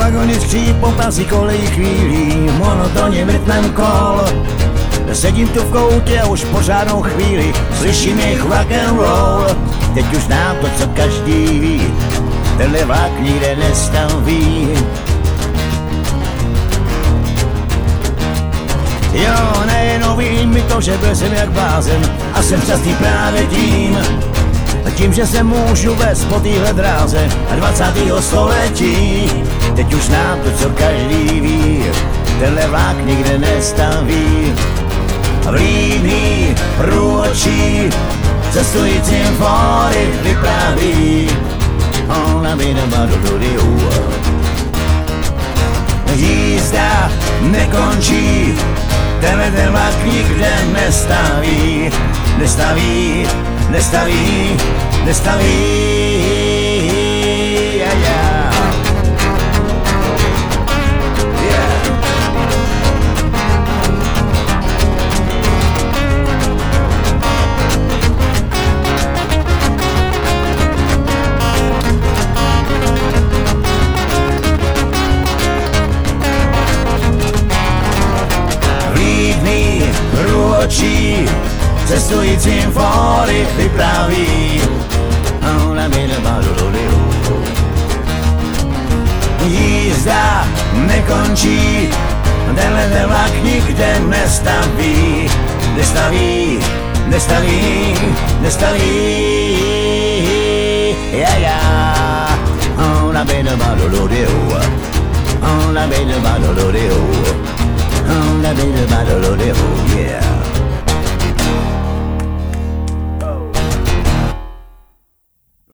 Vagony skřípou pasí kolejí chvílí, monotónně vrtnem kol. Sedím tu v koutě už pořádnou chvíli, slyším jejich rock and roll. Teď už znám to, co každý ví, tenhle vlak nikde nestaví. Jo, nejenom vím mi to, že byl jsem jak blázen a jsem šťastný právě tím, že se můžu vést po téhle dráze a 20. století. Teď už znám to, co každý ví, tenhle vlak nikde nestaví. Vlídný průočí cestujícím fóry vypráví. Ona by nebadododiu. Jízda nekončí, tenhle ten vlak nikde nestaví. Nestaví, nestaví, nestaví. Yeah, yeah. Průočí cestujícím fóry vypráví. Jízda nekončí, tenhle ten vlak nikde nestaví. Nestaví, nestaví, nestaví. Yeah, yeah. Ona by nebadododiu. Ona by nebadododiu. Ona by nebadododiu. Yeah.